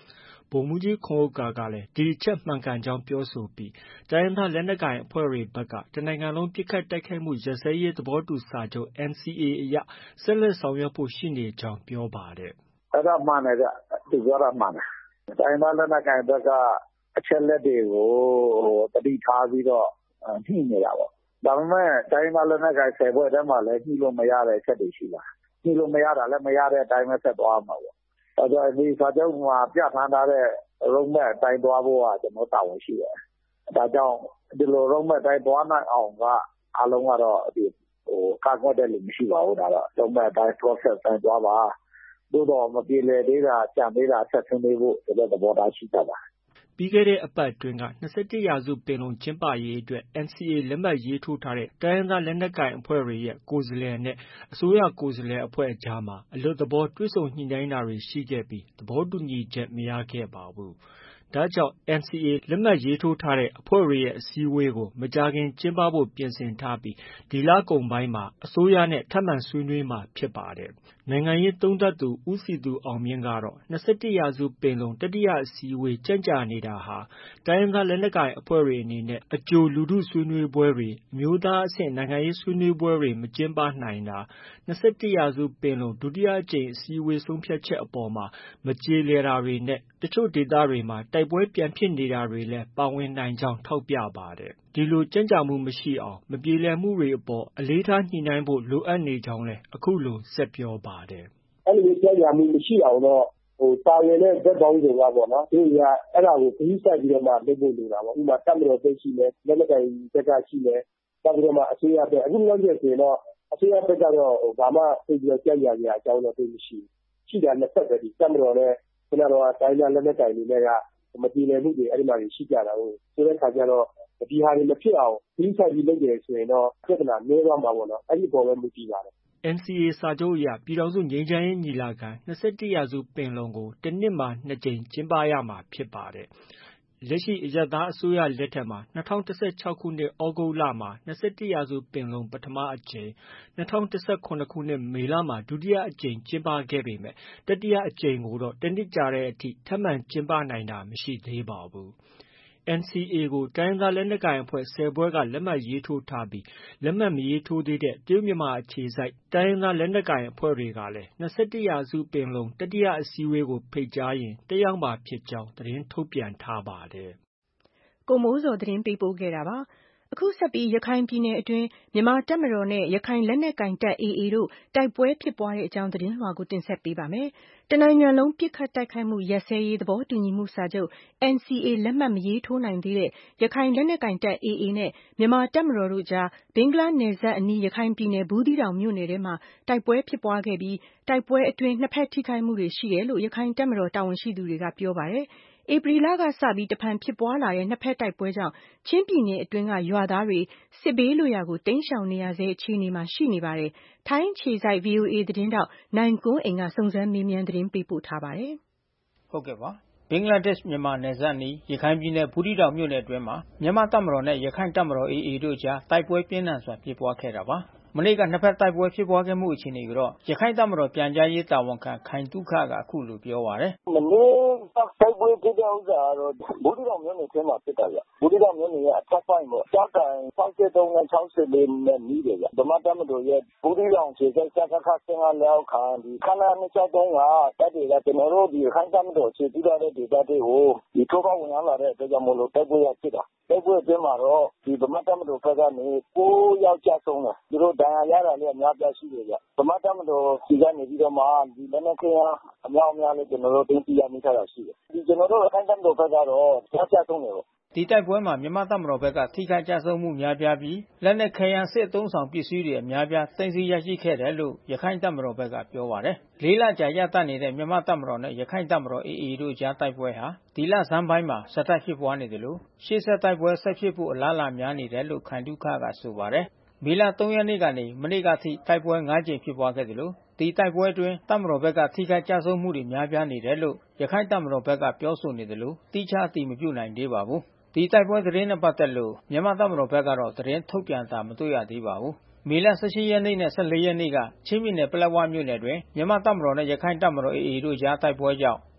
ဗိုလ်မှူးကြီးခွန်ဥက္ကာကလည်းဒီအချက်မှန်ကန်ကြောင်းပြောဆိုပြီးတိုင်းရင်းသားလက်နက်ကိုင်အဖွဲ့တွေဘက်ကတနိုင်ငံလုံးပစ်ခတ်တိုက်ခိုက်မှုရပ်စဲရေးသဘောတူစာချုပ် N C A အရဆက်လက်ဆောင်ရွက်ဖို့ရှိနေကြောင်းပြောပါတယ်။အဲ့ဒါမှန်တယ်ဗျ။သူပြောတာမှန်တယ်။တိုင်းရင်းသားလက်နက်ကိုင်ဘက်ကအချက်လက်တွေကိုတတိထားပြီးတော့ညှိနေတာပေါ့။ဒါပေမဲ့တိုင်းရင်းသားလက်နက်ကိုင်ဆယ်ဖွဲ့ထဲမှာလည်းညှိလို့မရတဲ့အချက်တွေရှိလာ။ညှိလို့မရတာလည်းမရတဲ့အတိုင်းပဲဆက်သွားမှာပေါ့။ဒါကြောင့်ဒီစာချုပ်မှာပြဋ္ဌာန်းထားတဲ့ roadmap အတိုင်းသွားဖို့ကကျွန်တော်တာဝန်ရှိတယ်။ဒါကြောင့်ဒီလို roadmap အတိုင်းသွားနိုင်အောင်ကအားလုံးကတော့ဒီဟိုကာကွယ်တဲ့လူမရှိပါဘူးဒါတော့ roadmap အတိုင်း process အတိုင်းသွားပါ။သို့တော့မပြေလည်သေးတာကြံသေးတာဆက်ဆွေးနွေးဖို့ဒီလိုသဘောထားရှိကြပါပြီးခဲ့တဲ့အပတ်အတွင်းက၂၁ရာစုပင်လုံကျင်းပရေးအတွက် N C A လက်မှတ်ရေးထိုးထားတဲ့တိုင်းရင်းသားလက်နက်ကိုင်အဖွဲ့တွေရဲ့ကိုယ်စားလှယ်နဲ့အစိုးရကိုယ်စားလှယ်အဖွဲ့အကြားမှာအလွတ်သဘောတွေ့ဆုံညှိနှိုင်းတာတွေရှိခဲ့ပြီးသဘောတူညီချက်မရခဲ့ပါဘူး။ဒါကြောင့် N C A လက်မှတ်ရေးထိုးထားတဲ့အဖွဲ့တွေရဲ့အစည်းအဝေးကိုမကြာခင်ကျင်းပဖို့ပြင်ဆင်ထားပြီးဒီလကုန်ပိုင်းမှာအစိုးရနဲ့ထပ်မံဆွေးနွေးမှာဖြစ်ပါတယ်။နိုင်ငံရေးသုံးသပ်သူဦးစည်သူအောင်မြင့်ကတော့၂၁ရာစုပင်လုံတတိယအစည်းအဝေးကြန့်ကြာနေတာဟာတိုင်းရင်းသားလက်နက်ကိုင်အဖွဲ့တွေအနေနဲ့အကြိုလူထုဆွေးနွေးပွဲတွေအမျိုးသားအဆင့်နိုင်ငံရေးဆွေးနွေးပွဲတွေမကျင်းပနိုင်တာ၂၁ရာစုပင်လုံဒုတိယအကြိမ်အစည်းအဝေးဆုံးဖြတ်ချက်အပေါ်မှာမကျေလည်တာတွေနဲ့တချို့ဒေသတွေမှာတိုက်ပွဲပြန်ဖြစ်နေတာတွေလည်းပါဝင်နိုင်ကြောင်းထောက်ပြပါတယ်။ဒီလိုကြန့်ကြာမှုမရှိအောင်မပြေလည်မှုတွေအပေါ်အလေးထားညှိနှိုင်းဖို့လိုအပ်နေကြောင်းလည်းအခုလိုဆက်ပြောပါတယ်။အဲ့လိုကြန့်ကြာမှုမရှိအောင်တော့ဟိုတာဝန်နဲ့ဘက်ပေါင်းစုံကပေါ့နော်သူကအဲ့ဒါကိုပြီးဆိုင်ပြီးတော့မှလုပ်ဖို့လိုတာပေါ့ဥပမာတပ်မတော်သိရှိမယ်လက်နက်ကိုင်ဘက်ကရှိမယ်တပ်ပြီးတော့မှအစိုးရဘက်အခုလောက်ကျဆိုရင်တော့အစိုးရဘက်ကတော့ဟိုဘာမှသိပြီးတော့ကြန့်ကြာကြအကြောင်းတော့သိမရှိရှိတာနှစ်ဆက်ပဲဒီတပ်မတော်နဲ့ခုနကတော့တိုင်းသားလက်နက်ကိုင်တွေနဲ့ကမပြေလည်မှုတွေအဲ့ဒီမှာရှိကြတာဟုတ်ဆိုတဲ့ခါကျတော့ဒီဟာတွေမဖြစ်အောင်ပြီးဆိုင်ပြီးလုပ်တယ်ဆိုရင်တော့ပြဿနာနည်းသွားမှာပေါ့နော်အဲ့ဒီပေါ်ပဲမူတည်ပါတယ် N C A စာချုပ်အရပြည်ထောင်စုငြိမ်းချမ်းရေးညီလာခံ၂၁ရာစုပင်လုံကိုတစ်နှစ်မှာနှစ်ကြိမ်ကျင်းပရမှာဖြစ်ပါတယ်။လက်ရှိအရပ်သားအစိုးရလက်ထက်မှာ၂၀၁၆ခုနှစ်ဩဂုတ်လမှာ၂၁ရာစုပင်လုံပထမအကြိမ်၂၀၁၇ခုနှစ်မေလမှာဒုတိယအကြိမ်ကျင်းပခဲ့ပေမဲ့တတိယအကြိမ်ကိုတော့တစ်နှစ်ကြာတဲ့အထိထပ်မံကျင်းပနိုင်တာမရှိသေးပါဘူး။ N C A ကိုတိုင်းရင်းသားလက်နက်ကိုင်အဖွဲ့ဆယ်ဖွဲ့ကလက်မှတ်ရေးထိုးထားပြီးလက်မှတ်မရေးထိုးသေးတဲ့တရုတ်မြန်မာအခြေစိုက်တိုင်းရင်းသားလက်နက်ကိုင်အဖွဲ့တွေကလည်း၂၁ရာစုပင်လုံတတိယအစည်းအဝေးကိုဖိတ်ကြားရင်တက်ရောက်မှာဖြစ်ကြောင်းသတင်းထုတ်ပြန်ထားပါတယ်။ကိုမိုးဇော်သတင်းပေးပို့ခဲ့တာပါ။အခုဆက်ပြီးရခိုင်ပြည်နယ်အတွင်းမြန်မာတပ်မတော်နဲ့ရခိုင်လက်နက်ကိုင်တပ် A A တို့တိုက်ပွဲဖြစ်ပွားတဲ့အကြောင်းသတင်းလွှာကိုတင်ဆက်ပေးပါမယ်။တနိုင်ငံလုံးပစ်ခတ်တိုက်ခိုက်မှုရပ်စဲရေးသဘောတူညီမှုစာချုပ် N C A လက်မှတ်မရေးထိုးနိုင်သေးတဲ့ရခိုင်လက်နက်ကိုင်တပ် A A နဲ့မြန်မာတပ်မတော်တို့ကြားဘင်္ဂလားနယ်စပ်အနီးရခိုင်ပြည်နယ်ဘူးသီးတောင်မြို့နယ်ထဲမှာတိုက်ပွဲဖြစ်ပွားခဲ့ပြီးတိုက်ပွဲအတွင်းနှစ်ဖက်ထိခိုက်မှုတွေရှိတယ်လို့ရခိုင်တပ်မတော်တာဝန်ရှိသူတွေကပြောပါတယ်။ဧပြီလကစပြီးတဖန်ဖြစ်ပွားလာတဲ့နှစ်ဖက်တိုက်ပွဲကြောင့်ချင်းပြည်နယ်အတွင်းကရွာသားတွေစစ်ဘေးလွတ်ရာကိုတိမ်းရှောင်နေရဆဲအခြေအနေမှာရှိနေပါတယ်။ထိုင်းအခြေစိုက် V O A သတင်းတောက်နိုင်ကွန်းအိမ်ကစုံစမ်းမေးမြန်းသတင်းပေးပို့ထားပါတယ်။ဟုတ်ကဲ့ပါဘင်္ဂလားဒေ့ရှ်မြန်မာနယ်စပ်နီးရခိုင်ပြည်နယ်ဘူးသီးတောင်မြို့နယ်အတွင်းမှာမြန်မာတပ်မတော်နဲ့ရခိုင်တပ်မတော် A A တို့ကြားတိုက်ပွဲပြင်းထန်စွာဖြစ်ပွားခဲ့တာပါ။မနေ့ကနှစ်ဖက်တိုက်ပွဲဖြစ်ပွားခဲ့မှုအခြေအနေကိုတော့ရခိုင်တပ်မတော်ပြန်ကြားရေးတာဝန်ခံခိုင်တုခကအခုလိုပြောပါတယ်။မနေ့ကတိုက်ပွဲဖြစ်တဲ့ဥစ္စာကတော့ဘူးသီးတောင်မြို့နယ်ထဲမှာဖြစ်တာဗျ။ဘူးသီးတောင်မြို့နယ်ရဲ့အထက်ပိုင်းပေါ့။ကြောက်ကန်၆၃နဲ့၆၄နဲ့နီးတယ်ဗျ။ဓမ္မတပ်မတော်ရဲ့ဘူးသီးတောင်ခြေစိတ်စခခဆင်းကလက်အောက်ခံဒီခန္ဓာနှစ်၆၃ကတပ်တွေကကျွန်တော်တို့ဒီရခိုင်တပ်မတော်ခြေပြုထားတဲ့ဒေသတွေကိုဒီထိုးဖောက်ဝင်ရောက်လာတဲ့အတွက်ကြောင့်မို့လို့တိုက်ပွဲရဖြစ်တာ။တိုက်ပွဲအတွင်းမှာတော့ဒီဓမ္မတပ်မတော်ဘက်ကနေ၉ယောက်ကျဆုံးတယ်။သူတို့ဒဏ်ရာရတာလည်းအများပြရှိတယ်ဗျ။ဓမ္မတပ်မတော်စီကနေပြီးတော့မှဒီလက်နက်ခဲယမ်းအများအများလေးကျွန်တော်တို့တင်ပြရမိထားတာရှိတယ်။ဒီကျွန်တော်တို့အခိုင်တပ်မတော်ဘက်ကတော့ကြားကျဆုံးတယ်ပေါ့။ဒီတိုက်ပွဲမှာမြန်မာတပ်မတော်ဘက်ကထိခိုက်ကျဆုံးမှုများပြားပြီးလက်နက်ခဲယမ်းစစ်အုံဆောင်ပစ္စည်းတွေအများပြားသိမ်းဆည်းရရှိခဲ့တယ်လို့ရခိုင်တပ်မတော်ဘက်ကပြောပါတယ်။လေးလကြာရတတ်နေတဲ့မြန်မာတပ်မတော်နဲ့ရခိုင်တပ်မတော် A A တို့ကြားတိုက်ပွဲဟာဒီလဆန်းပိုင်းမှာဆက်တိုက်ဖြစ်ပွားနေတယ်လို့ရှေ့ဆက်တိုက်ပွဲဆက်ဖြစ်ဖို့အလားအလာများနေတယ်လို့ခိုင်တုခကဆိုပါတယ်။မေလ၃ရက်နေ့ကနေမနေ့ကအထိတိုက်ပွဲ၅ကြိမ်ဖြစ်ပွားခဲ့တယ်လို့ဒီတိုက်ပွဲအတွင်းတပ်မတော်ဘက်ကထိခိုက်ကျဆုံးမှုတွေများပြားနေတယ်လို့ရခိုင်တပ်မတော်ဘက်ကပြောဆိုနေတယ်လို့တိကျအတည်မပြုနိုင်သေးပါဘူး။ဒီတိုက်ပွဲသတင်းနဲ့ပတ်သက်လို့မြန်မာတပ်မတော်ဘက်ကတော့သတင်းထုတ်ပြန်တာမတွေ့ရသေးပါဘူး။မေလ၁၈ရက်နေ့နဲ့၁၄ရက်နေ့ကချင်းပြည်နယ်ပလက်ဝမြို့နယ်တွင်မြန်မာတပ်မတော်နဲ့ရခိုင်တပ်မတော် A A တို့ကြားတိုက်ပွဲကြောင့်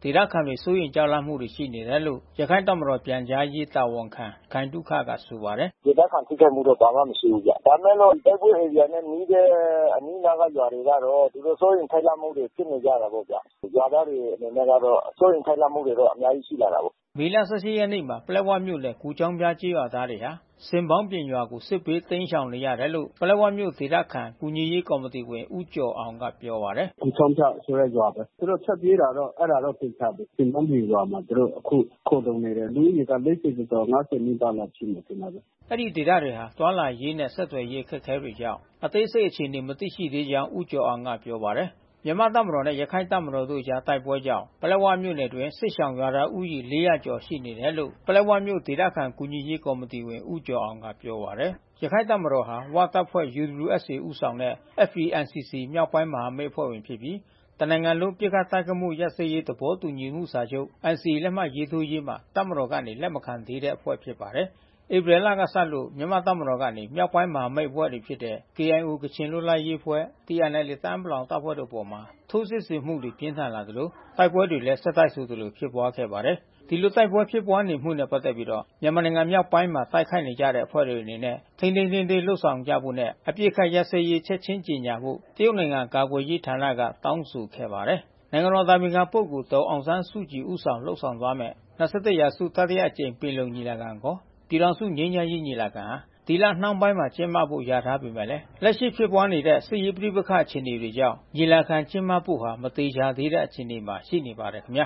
ဒေသခံတွေစိုးရိမ်ကြောက်လန့်မှုတွေရှိနေတယ်လို့ရခိုင်တပ်မတော်ပြန်ကြားရေးတာဝန်ခံခိုင်တုခကဆိုပါတယ်။ဒေသခံထိခိုက်မှုတော့ဘာမှမရှိဘူးဗျ။ဒါမဲ့လို့တိုက်ပွဲဧရိယာနဲ့နီးတဲ့အနီးနားကရွာတွေကတော့သူတို့စိုးရိမ်ထိုက်လန့်မှုတွေဖြစ်နေကြတာပေါ့ဗျ။ရွာသားတွေအနေနဲ့ကတော့စိုးရိမ်ထိုက်လန့်မှုတွေတော့အများကြီးရှိလာတာပေါ့။မေလ၁၈ရက်နေ့မှာပလက်ဝမြို့နယ်ကူချောင်းပြားကျေးရွာသားတွေဟာစင်ပေါင်းပြင်ရွာကိုစစ်ဘေးတိမ်းရှောင်နေရတယ်လို့ပလက်ဝမြို့ဒေသခံကူညီရေးကော်မတီဝင်ဦးကျော်အောင်ကပြောပါတယ်။ကူချောင်းပြဆိုတဲ့ရွာပဲသူတို့ချက်ပြေးတာတော့အဲ့ဒါတော့သိချတယ်စင်ပေါင်းပြင်ရွာမှာသူတို့အခုခိုးတုံနေတယ်လူကြီးက၄၀ကျော်၅၀မိသားလောက်ရှိနေတယ်နော်အဲ့ဒီဒေသတွေဟာတွာလာရေးနဲ့ဆက်သွယ်ရေးခက်ခဲတွေကြောင့်အသေးစိတ်အခြေအနေမသိရှိသေးကြောင်းဦးကျော်အောင်ကပြောပါတယ်မြန်မာတပ်မတော်နဲ့ရခိုင်တပ်မတော်တို့ကြားတိုက်ပွဲကြောင့်ပလက်ဝမြို့နယ်တွင်စစ်ရှောင်ရွာသားဦးရေ၄ရာကျော်ရှိနေတယ်လို့ပလက်ဝမြို့ဒေသခံကူညီရေးကော်မတီဝင်ဦးကျော်အောင်ကပြောပါတယ်။ရခိုင်တပ်မတော်ဟာဝတပ်ဖွဲ့ U W S A ဦးဆောင်တဲ့ F P N C C မြောက်ပိုင်းမဟာမိတ်အဖွဲ့ဝင်ဖြစ်ပြီးတနိုင်ငံလုံးပြစ်ခတ်တိုက်ခိုက်မှုရပ်စဲရေးသဘောတူညီမှုစာချုပ် N C A လက်မှတ်ရေးထိုးရေးမှာတပ်မတော်ကနေလက်မခံသေးတဲ့အဖွဲ့ဖြစ်ပါတယ်။ဧပြီလကစလို့မြန်မာတပ်မတော်ကနေမြောက်ပိုင်းမဟာမိတ်အဖွဲ့တွေဖြစ်တဲ့ K I O ကချင်လွတ်လပ်ရေးအဖွဲ့ T N L A တအာင်းပလောင်တပ်ဖွဲ့တို့ပေါ်မှာထိုးစစ်ဆင်မှုတွေပြင်းထန်လာသလိုတိုက်ပွဲတွေလည်းဆက်တိုက်ဆိုသလိုဖြစ်ပွားခဲ့ပါတယ်။ဒီလိုတိုက်ပွဲဖြစ်ပွားနေမှုနဲ့ပတ်သက်ပြီးတော့မြန်မာနိုင်ငံမြောက်ပိုင်းမှာတိုက်ခိုက်နေကြတဲ့အဖွဲ့တွေအနေနဲ့ထိန်းထိန်းသိမ်းသိမ်းလှုပ်ဆောင်ကြဖို့နဲ့အပြစ်ခတ်ရပ်စဲရေးချက်ချင်းကြေညာဖို့တရုတ်နိုင်ငံကာကွယ်ရေးဌာနကတောင်းဆိုခဲ့ပါတယ်။နိုင်ငံတော်သားမင်္ဂပုဂ္ဂိုလ်တော်အောင်ဆန်းစုကြည်ဦးဆောင်လှုပ်ဆောင်သွားမယ်၂၁ရာစုတတိယအကြိမ်ပင်လုံညီလာခံကိုပြည်ထောင်စုငြိမ်းချမ်းရေးညီလာခံဟာဒီလနှောင်းပိုင်းမှာကျင်းပဖို့ရထားပေမဲ့လက်ရှိဖြစ်ပွားနေတဲ့စစ်ရေးပဋိပက္ခအခြေအနေတွေကြောင့်ညီလာခံကျင်းပဖို့ဟာမသေချာသေးတဲ့အခြေအနေမှာရှိနေပါတယ်ခင်ဗျာ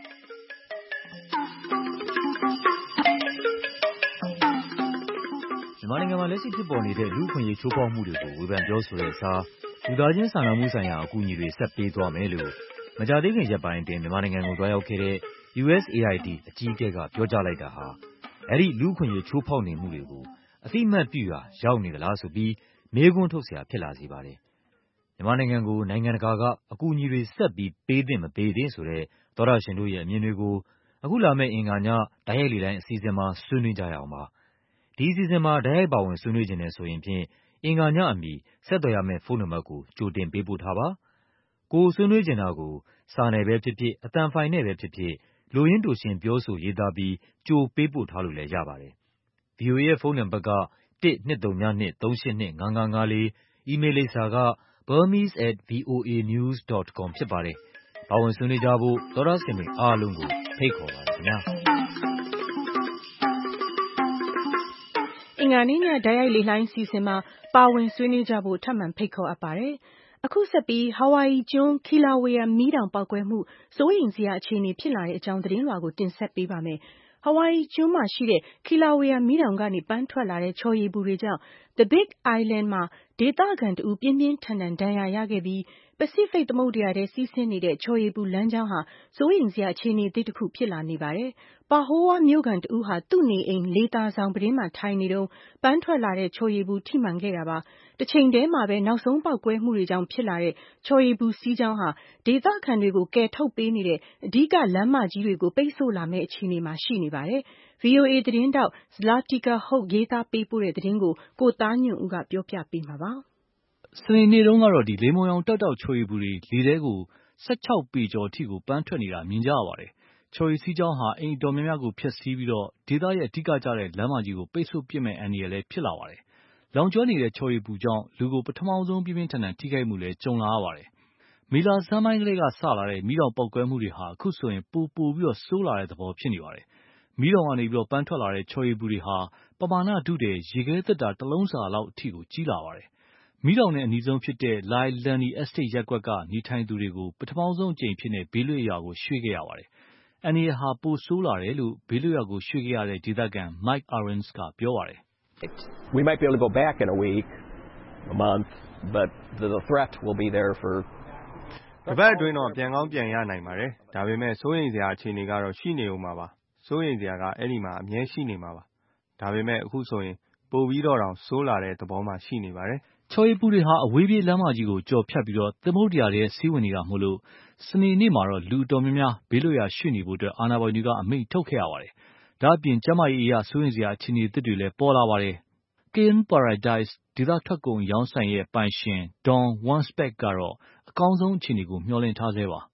မြန်မာနိုင်ငံမှာလက်ရှိဖြစ်ပေါ်နေတဲ့လူ့အခွင့်အရေးချိုးဖောက်မှုတွေကိုဝေဖန်ပြောဆိုတဲ့အစားလူသားချင်းစာနာမှုဆိုင်ရာအကူအညီတွေဆက်ပေးသွားမယ်လို့မကြာသေးခင်ရက်ပိုင်းအတွင်းမြန်မာနိုင်ငံကိုတွားရောက်ခဲ့တဲ့ U S A I D အကြီးအကဲကပြောကြားလိုက်တာဟာအဲဒီလူ့အခွင့်အရေးချိုးဖောက်နေမှုတွေကိုအသိအမှတ်ပြုရာရောက်နေသလားဆိုပြီးမေးခွန်းထုတ်စရာဖြစ်လာစေပါတယ်။မြန်မာနိုင်ငံကိုနိုင်ငံတကာကအကူအညီတွေဆက်ပြီးပေးသင့်မပေးသင့်ဆိုတဲ့သောတရှင်တို့ရဲ့အမြင်တွေကိုအခုလာမယ့်အင်္ဂါညတိုက်ရိုက်လေလံအစီအစဉ်မှာဆွေးနွေးကြရအောင်ပါ။ဒီအစီအစဉ်မှာတိုက်ရိုက်ပါဝင်ဆွေးနွေးခြင်းနဲ့ဆိုရင်ဖြင့်အင်္ဂါညအမီဆက်သွယ်ရမယ့်ဖုန်းနံပါတ်ကိုကြိုတင်ပေးပို့ထားပါ။ကိုဆွေးနွေးချင်တာကိုစာနယ်ပဲဖြစ်ဖြစ်အသံဖိုင်နဲ့ပဲဖြစ်ဖြစ်လိုရင်းတိုရှင်းပြောဆိုရေးသားပြီးကြိုပေးပို့ထားလို့လည်းရပါတယ်။ V O A ရဲ့ဖုန်းနံပါတ်ကone two zero two three eight two five five four အီးမေးလ်လိပ်စာက burmese at voanews dot com ဖြစ်ပါတယ်။ပါဝင်ဆွေးနွေးကြဖို့သောတရှင်တွေအားလုံးကိုဖိတ်ခေါ်ပါတယ်ခင်ဗျာ။အင်္ဂါနေ့ညတိုက်ရိုက်လေလှိုင်းစီစဉ်မှာပါဝင်ဆွေးနွေးကြဖို့ထပ်မံဖိတ်ခေါ်အပ်ပါတယ်။အခုဆက်ပြီးဟာဝိုင်အီကျွန်း Kilauea မီးတောင်ပေါက်ကွဲမှုစိုးရိမ်စရာအခြေအနေဖြစ်လာတဲ့အကြောင်းသတင်းလွှာကိုတင်ဆက်ပေးပါမယ်။ဟာဝိုင်အီကျွန်းမှာရှိတဲ့ Kilauea မီးတောင်ကနေပန်းထွက်လာတဲ့ချော်ရည်ပူတွေကြောင့် The Big Island မှာဒေသခံတဦးပြင်းပြင်းထန်ထန်ဒဏ်ရာရခဲ့ပြီးပစိဖိတ်သမုဒ္ဒရာထဲစီးဆင်းနေတဲ့ချော်ရည်ပူလမ်းကြောင်းဟာစိုးရိမ်စရာအခြေအနေသစ်တစ်ခုဖြစ်လာနေပါတယ်။ပါဟိုးဝါမြို့ခံတဦးဟာသူ့နေအိမ်လေးသားဆောင်ပြတင်းမှာထိုင်နေတုန်းပန်းထွက်လာတဲ့ချော်ရည်ပူထိမှန်ခဲ့တာပါ။တစ်ချိန်တည်းမှာပဲနောက်ဆုံးပေါက်ကွဲမှုတွေကြောင့်ဖြစ်လာတဲ့ချော်ရည်ပူစီးကြောင်းဟာဒေသခံတွေကိုကယ်ထုတ်ပေးနေတဲ့အဓိကလမ်းမကြီးတွေကိုပိတ်ဆို့လာမယ့်အခြေအနေမှာရှိနေပါတယ်။ V O A သတင်းထောက် Zlatica Hoke ရေးသားပေးပို့တဲ့သတင်းကိုကိုသားညွန့်ဦးကပြောပြပေးမှာပါ။စနေနေ့တုန်းကတော့ဒီလေမုံရောင်တောက်တောက်ချော်ရည်ပူတွေလေထဲကို၁၆ပေကျော်အထိကိုပန်းထွက်နေတာမြင်ကြရပါတယ်။ချော်ရည်စီးကြောင်းဟာအိမ်တော်များများကိုဖျက်ဆီးပြီးတော့ဒေသရဲ့အဓိကကျတဲ့လမ်းမကြီးကိုပိတ်ဆို့ပစ်မဲ့အန္တရာယ်လည်းဖြစ်လာပါတယ်။လောင်ကျွမ်းနေတဲ့ချော်ရည်ပူကြောင့်လူကိုပထမဆုံးပြင်းပြင်းထန်ထန်ထိခိုက်မှုလည်းကြုံလာရပါတယ်။မေလဆန်းပိုင်းကလေးကစလာတဲ့မီးတောင်ပေါက်ကွဲမှုတွေဟာအခုဆိုရင်ပိုပိုပြီးတော့ဆိုးလာတဲ့သဘောဖြစ်နေပါတယ်။မီးတောင်ကနေပြီးတော့ပန်းထွက်လာတဲ့ချော်ရည်ပူတွေဟာပမာဏတုတဲ့ရေခဲသက်တာတစ်လုံးစာလောက်အထိကိုကြီးလာပါတယ်။မီးတောင်နဲ့အနီးဆုံးဖြစ်တဲ့ Lailani Estate ရပ်ကွက်ကနေထိုင်သူတွေကိုပထမဆုံးအကြိမ်ဖြစ်နေဘေးလွတ်ရာကိုရွှေ့ခဲ့ရပါတယ်။အန္တရာယ်ဟာပိုဆိုးလာတယ်လို့ဘေးလွတ်ရာကိုရွှေ့ခဲ့ရတဲ့ဒေသခံ Mike Arens ကပြောပါတယ်။ We might be able to go back in a week, a month, but the, the threat will be there for တပတ်အတွင်းတော့ပြန်ကောင်းပြန်ရနိုင်ပါတယ်။ဒါပေမဲ့စိုးရိမ်စရာအခြေအနေကတော့ရှိနေဦးမှာပါ။စိုးရိမ်စရာကအဲ့ဒီမှာအမြဲရှိနေမှာပါ။ဒါပေမဲ့အခုဆိုရင်ပိုပြီးတော့တောင်ဆိုးလာတဲ့သဘောမှရှိနေပါတယ်။ချော်ရည်ပူတွေဟာအဝေးပြေးလမ်းမကြီးကိုကျော်ဖြတ်ပြီးတော့သမုဒ္ဒရာထဲစီးဝင်နေတာမို့လို့စနေနေ့မှာတော့လူတော်များများဘေးလွတ်ရာရွှေ့နေဖို့အတွက်အာဏာပိုင်တွေကအမိန့်ထုတ်ခဲ့ရပါတယ်။ဒါ့အပြင်ကျန်းမာရေးအရာစိုးရိမ်စရာအခြေအနေသစ်တွေလည်းပေါ်လာပါတယ်။ Kin Paradise ဒေသထွက်ကုန်ရောင်းဆိုင်ရဲ့ပိုင်ရှင် Don Wansbeck ကတော့အကောင်းဆုံးအခြေအနေကိုမျှော်လင့်ထားဆဲပါ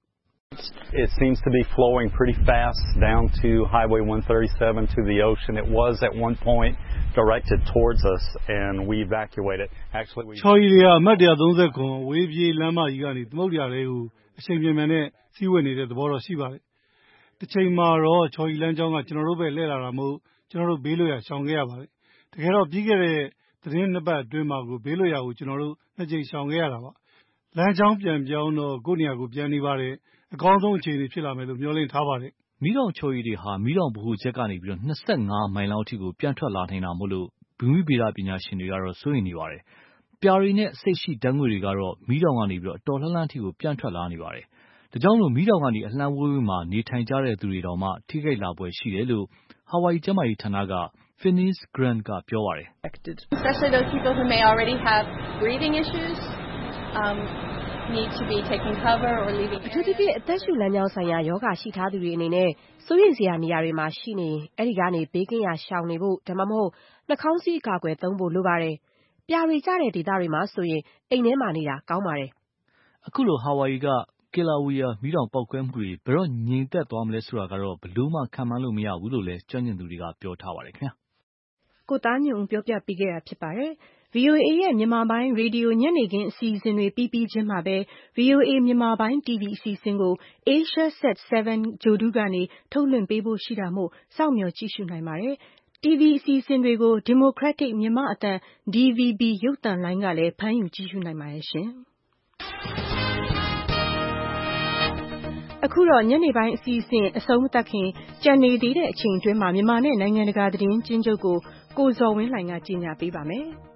It seems to be flowing pretty fast down to Highway one thirty-seven to the ocean. It was at one point directed towards us and we evacuated. Actually, we ချော်ရီတွေကမတ်one thirtyခွန်ဝေးပြေးလမ်းမကြီးကနေသမုဒ္ဒရာတွေကိုအချိန်ပြန်ပြန်နဲ့စီးဝင်နေတဲ့သဘောတော့ရှိပါတယ်။တစ်ချိန်မှာတော့ချော်ရီလမ်းကြောင်းကကျွန်တော်တို့ပဲလှည့်လာတာမို့ကျွန်တော်တို့ဘေးလွတ်ရာရှောင်ခဲ့ရပါတယ်။တကယ်တော့ပြီးခဲ့တဲ့သတင်းနှစ်ပတ်အတွင်းမှာကိုဘေးလွတ်ရာကိုကျွန်တော်တို့နှစ်ကြိမ်ရှောင်ခဲ့ရတာပါ။လမ်းကြောင်းပြန်ပြောင်းတော့ကိုယ့်နေရာကိုပြန်နေပါတယ်။အကောင်းဆုံးအခြေအနေဖြစ်လာမယ်လို့မျှော်လင့်ထားပါတယ်။မီးတောင်ချော်ရည်တွေဟာမီးတောင်ဗဟိုချက်ကနေပြီးတော့twenty-fiveမိုင်လောက်အထိကိုပြန့်ထွက်လာနိုင်တာမို့လို့ဘူမိဗေဒပညာရှင်တွေကတော့စိုးရိမ်နေပါတယ်။ပြာတွေနဲ့စိတ်ရှိဓာတ်ငွေ့တွေကတော့မီးတောင်ကနေပြီးတော့အတော်လှမ်းလှမ်းအထိကိုပြန့်ထွက်လာနေပါတယ်။ဒါကြောင့်လို့မီးတောင်ကနေအလှမ်းဝေးဝေးမှာနေထိုင်ကြတဲ့သူတွေတောင်မှထိခိုက်လာပွဲရှိတယ်လို့ဟာဝိုင်ကျန်းမာရေးဌာနက Phineas Grant ကပြောပါတယ်။ Especially those people who may already have breathing issues um need to be taking cover or leaving အထူးသဖြင့်အသက်ရှူလမ်းကြောင်းဆိုင်ရာယောဂရှိထားသူတွေအနေနဲ့စိုးရိမ်စရာနေရာတွေမှာရှိနေရင်အဲ့ဒီကနေဘေးကင်းရာရှောင်နေဖို့ဒါမှမဟုတ်နှာခေါင်းစည်းအကာအကွယ်သုံးဖို့လိုပါတယ်။ပြာတွေကျတဲ့ဒေသတွေမှာဆိုရင်အိမ်ထဲမှာနေတာကောင်းပါတယ်။အခုလိုဟာဝိုင်ကKilauea မီးတောင်ပေါက်ကွဲမှုတွေဘယ်တော့ငြိမ်သက်သွားမလဲဆိုတာကတော့ဘယ်လို့မှခန့်မှန်းလို့မရဘူးလို့လည်းကျွမ်းကျင်သူတွေကပြောထားပါတယ်ခင်ဗျာ။ကိုသားညွန့်ပြောပြပေးခဲ့တာဖြစ်ပါတယ်။ V O A ရဲ့မြန်မာပိုင်းရေဒီယိုညနေခင်းအစီအစဉ်တွေပြီးပြီးချင်းမှာပဲ V O A မြန်မာပိုင်း T V အစီအစဉ်ကို AsiaSat seven ဂြိုလ်တုကနေထုတ်လွှင့်ပေးဖို့ရှိတာမို့စောင့်မျှော်ကြည့်ရှုနိုင်ပါတယ်။ T V အစီအစဉ်တွေကို Democratic မြန်မာအသံ D V B ရုပ်သံလိုင်းကလည်းဖမ်းယူကြည့်ရှုနိုင်ပါတယ်ရှင်။အခုတော့ညနေပိုင်းအစီအစဉ်အဆုံးမသတ်ခင်ကြံနေသေးတဲ့အချိန်အတွင်းမှာမြန်မာနဲ့နိုင်ငံတကာသတင်းကျဉ်းချုပ်ကိုကိုဇော်ဝင်းလှိုင်ကကြီးညာပေးပါမယ်။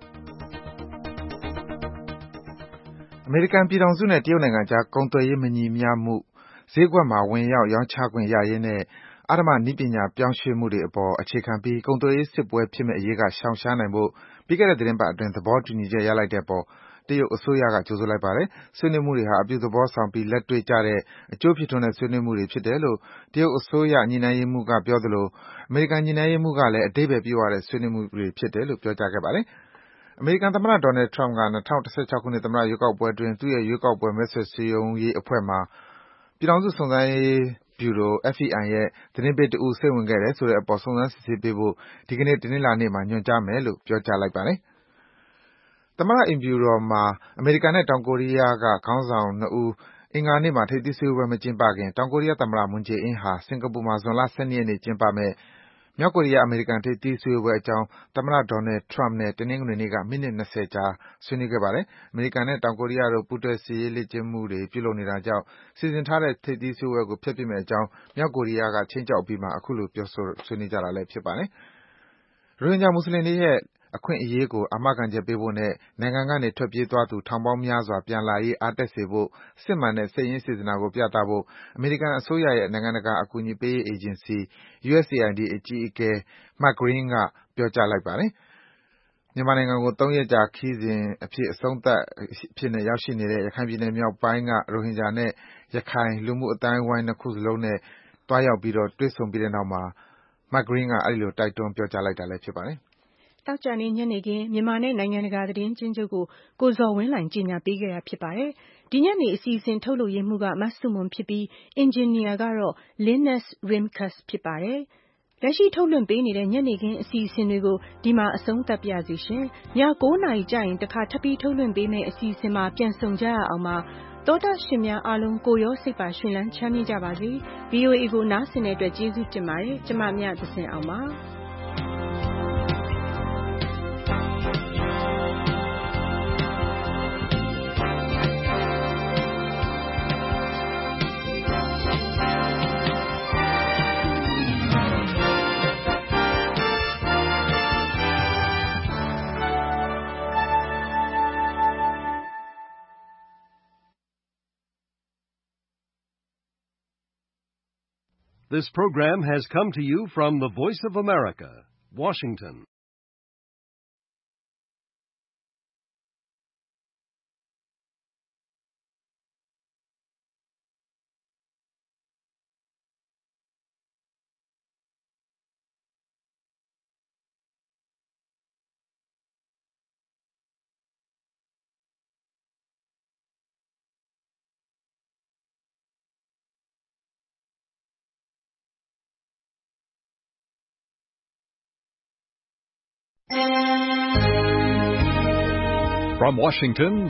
အမေရိကန်ပြည်ထောင်စုနဲ့တရုတ်နိုင်ငံကြားကုန်သွယ်ရေးမညီမျှမှုဈေးကွက်မှာဝင်ရောက်ရောင်းချခွင့်ရရေးနဲ့အဓမ္မနည်းပညာပြောင်းရွှေ့မှုတွေအပေါ်အခြေခံပြီးကုန်သွယ်ရေးစစ်ပွဲဖြစ်မယ့်အရေးကရှောင်ရှားနိုင်ဖို့ပြီးခဲ့တဲ့သီတင်းပတ်အတွင်းသဘောတူညီချက်ရလိုက်တဲ့အပေါ်တရုတ်အစိုးရကကြိုဆိုလိုက်ပါတယ်။ဆွေးနွေးမှုတွေဟာအပြုသဘောဆောင်ပြီးလက်တွေ့ကျတဲ့အကျိုးဖြစ်ထွန်းတဲ့ဆွေးနွေးမှုတွေဖြစ်တယ်လို့တရုတ်အစိုးရညှိနှိုင်းရေးမှူးကပြောသလိုအမေရိကန်ညှိနှိုင်းရေးမှူးကလည်းအဓိပ္ပါယ်ပြည့်ဝတဲ့ဆွေးနွေးမှုတွေဖြစ်တယ်လို့ပြောကြားခဲ့ပါတယ်။အမေရိကန်သမ္မတ Donald Trump က၂၀၁၆ခုနှစ်သမ္မတရွေးကောက်ပွဲအတွင်းသူ့ရဲ့ရွေးကောက်ပွဲမဲဆွယ်စည်းရုံးရေးအဖွဲ့မှာပြည်ထောင်စုစုံစမ်းရေးဗျူရို F B I ရဲ့သတင်းပေးတဦးစိတ်ဝင်ခဲ့တယ်ဆိုတဲ့အပေါ်စုံစမ်းစစ်ဆေးပေးဖို့ဒီကနေ့တနင်္လာနေ့မှာညွှန်ကြားမယ်လို့ပြောကြားလိုက်ပါတယ်။သမ္မတအိမ်ဖြူတော်မှာအမေရိကန်နဲ့တောင်ကိုရီးယားကခေါင်းဆောင်နှစ်ဦးအင်္ဂါနေ့မှာထိပ်သီးစည်းဝေးပွဲမကျင်းပခင်တောင်ကိုရီးယားသမ္မတ Moon Jae-in ဟာစင်္ကာပူမှာဇွန်လ၁၂ရက်နေ့ကျင်းပမယ့်မြောက်ကိုရီးယား-အမေရိကန်ထိပ်သီးစည်းဝေးပွဲအကြောင်းသမ္မတ Donald Trump နဲ့တနင်္ဂနွေနေ့ကမိနစ်၂၀ကြာဆွေးနွေးခဲ့ပါတယ်။အမေရိကန်နဲ့တောင်ကိုရီးယားတို့ပူးတွဲစစ်ရေးလေ့ကျင့်မှုတွေပြုလုပ်နေတာကြောင့်စီစဉ်ထားတဲ့ထိပ်သီးစည်းဝေးပွဲကိုဖျက်ပစ်မယ့်အကြောင်းမြောက်ကိုရီးယားကခြိမ်းခြောက်အပြီးမှာအခုလိုပြောဆိုဆွေးနွေးကြတာလည်းဖြစ်ပါတယ်။ရိုဟင်ဂျာမွတ်ဆလင်တွေရဲ့အခွင့်အရေးကိုအာမခံချက်ပေးဖို့နဲ့နိုင်ငံကနေထွက်ပြေးသွားသူထောင်ပေါင်းများစွာပြန်လာရေးအားတက်စေဖို့စစ်မှန်တဲ့စိတ်ရင်းစေတနာကိုပြသဖို့အမေရိကန်အစိုးရရဲ့နိုင်ငံတကာအကူအညီပေးရေးအေဂျင်စီ U S A I D အကြီးအကဲ Mark Green ကပြောကြားလိုက်ပါတယ်။မြန်မာနိုင်ငံကိုသုံးရက်ကြာခရီးစဉ်အဖြစ်အဆုံးသတ်အဖြစ်ရောက်ရှိနေတဲ့ရခိုင်ပြည်နယ်မြောက်ပိုင်းကရိုဟင်ဂျာနဲ့ရခိုင်လူမှုအသိုင်းအဝိုင်းနှစ်ခုစလုံးနဲ့သွားရောက်ပြီးတွေ့ဆုံပြီးတဲ့နောက်မှာ Mark Green ကအဲဒီလိုတိုက်တွန်းပြောကြားလိုက်တာလည်းဖြစ်ပါတယ်။သောကြာနေ့ညနေခင်းမြန်မာနဲ့နိုင်ငံတကာသတင်းကျဉ်းချုပ်ကိုကိုဇော်ဝင်းလှိုင်ကြီးညာပေးခဲ့တာဖြစ်ပါတယ်။ဒီညနေအစီအစဉ်ထုတ်လုပ်ရေးမှူးကမဆုမွန်ဖြစ်ပြီးအင်ဂျင်နီယာကတော့ Linus Rimkus ဖြစ်ပါတယ်။လက်ရှိထုတ်လွှင့်ပေးနေတဲ့ညနေခင်းအစီအစဉ်တွေကိုဒီမှာအဆုံးသတ်ပါရစေရှင်။ည၉နာရီကြာရင်တခါထပ်ပြီးထုတ်လွှင့်ပေးမယ့်အစီအစဉ်မှာပြန်ဆုံကြရအောင်ပါ။သောတာရှင်များအားလုံးကိုရောစိတ်ပါရှင်လန်းချမ်းမြေ့ကြပါစေ။ V O A ကိုနားဆင်တဲ့အတွက်ကျေးဇူးတင်ပါတယ်။ကျမမြတ်သဇင်အောင်ပါ။ This program has come to you from the Voice of America, Washington. From Washington,